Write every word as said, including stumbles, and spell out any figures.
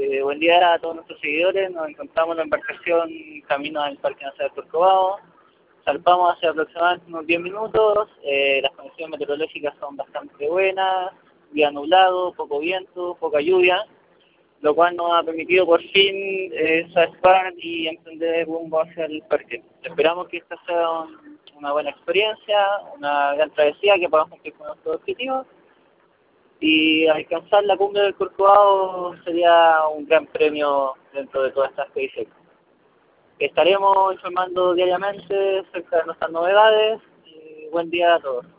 Eh, buen día a todos nuestros seguidores. Nos encontramos en la embarcación camino al Parque Nacional Corcovado. Zarpamos hace aproximadamente unos diez minutos. Eh, las condiciones meteorológicas son bastante buenas. Día nublado, poco viento, poca lluvia, lo cual nos ha permitido por fin eh, zarpar y emprender rumbo hacia el parque. Esperamos que esta sea un, una buena experiencia, una gran travesía, que podamos cumplir con nuestros objetivos. Y alcanzar la cumbre del Corcovado sería un gran premio dentro de toda esta expedición. Estaremos informando diariamente acerca de nuestras novedades y buen día a todos.